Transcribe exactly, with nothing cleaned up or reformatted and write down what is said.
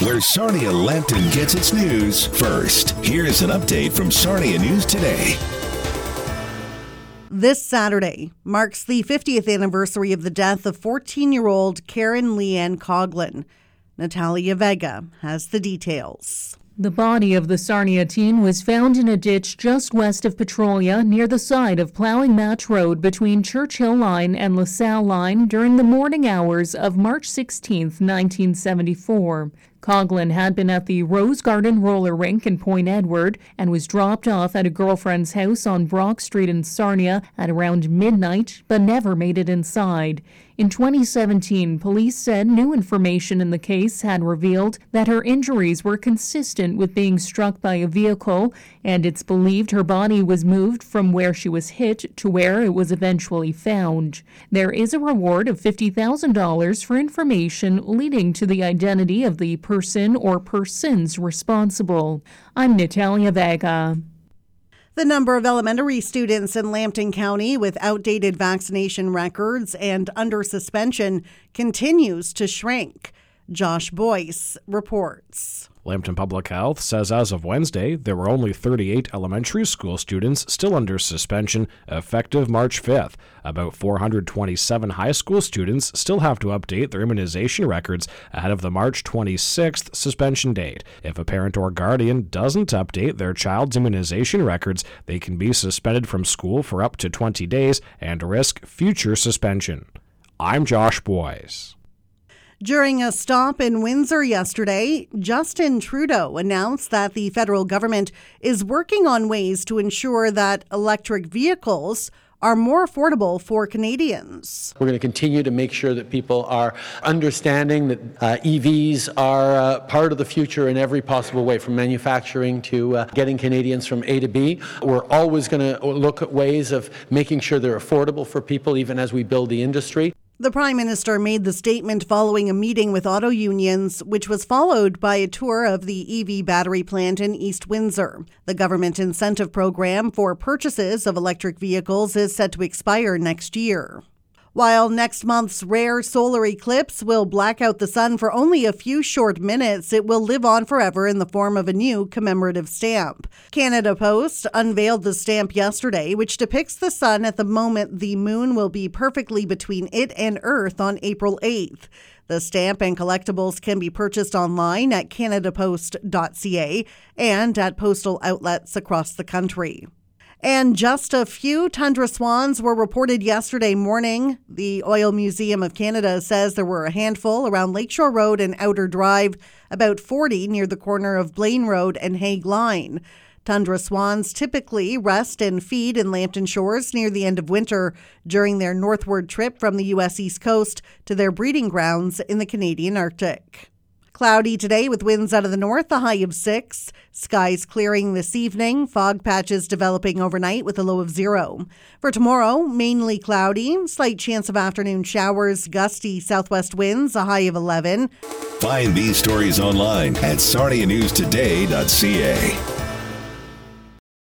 where Sarnia Lambton gets its news first. Here's an update from Sarnia News Today. This Saturday marks the fiftieth anniversary of the death of fourteen-year-old Karen Leanne Coughlin. Natalia Vega has the details. The body of the Sarnia teen was found in a ditch just west of Petrolia near the side of Plowing Match Road between Churchill Line and LaSalle Line during the morning hours of March sixteenth, nineteen seventy-four. Coughlin had been at the Rose Garden roller rink in Point Edward and was dropped off at a girlfriend's house on Brock Street in Sarnia at around midnight, but never made it inside. In twenty seventeen, police said new information in the case had revealed that her injuries were consistent with being struck by a vehicle, and it's believed her body was moved from where she was hit to where it was eventually found. There is a reward of fifty thousand dollars for information leading to the identity of the person or persons responsible. I'm Natalia Vega. The number of elementary students in Lambton County with outdated vaccination records and under suspension continues to shrink. Josh Boyce reports. Lambton Public Health says as of Wednesday, there were only thirty-eight elementary school students still under suspension effective March fifth. About four hundred twenty-seven high school students still have to update their immunization records ahead of the March twenty-sixth suspension date. If a parent or guardian doesn't update their child's immunization records, they can be suspended from school for up to twenty days and risk future suspension. I'm Josh Boyce. During a stop in Windsor yesterday, Justin Trudeau announced that the federal government is working on ways to ensure that electric vehicles are more affordable for Canadians. We're going to continue to make sure that people are understanding that uh, E Vs are uh, part of the future in every possible way, from manufacturing to uh, getting Canadians from A to B. We're always going to look at ways of making sure they're affordable for people, even as we build the industry. The Prime Minister made the statement following a meeting with auto unions, which was followed by a tour of the E V battery plant in East Windsor. The government incentive program for purchases of electric vehicles is set to expire next year. While next month's rare solar eclipse will black out the sun for only a few short minutes, it will live on forever in the form of a new commemorative stamp. Canada Post unveiled the stamp yesterday, which depicts the sun at the moment the moon will be perfectly between it and Earth on April eighth. The stamp and collectibles can be purchased online at canada post dot c a and at postal outlets across the country. And just a few tundra swans were reported yesterday morning. The Oil Museum of Canada says there were a handful around Lakeshore Road and Outer Drive, about forty near the corner of Blaine Road and Hague Line. Tundra swans typically rest and feed in Lambton Shores near the end of winter during their northward trip from the U S East Coast to their breeding grounds in the Canadian Arctic. Cloudy today with winds out of the north, a high of six. Skies clearing this evening. Fog patches developing overnight with a low of zero. For tomorrow, mainly cloudy. Slight chance of afternoon showers. Gusty southwest winds, a high of eleven. Find these stories online at sarnia news today dot c a.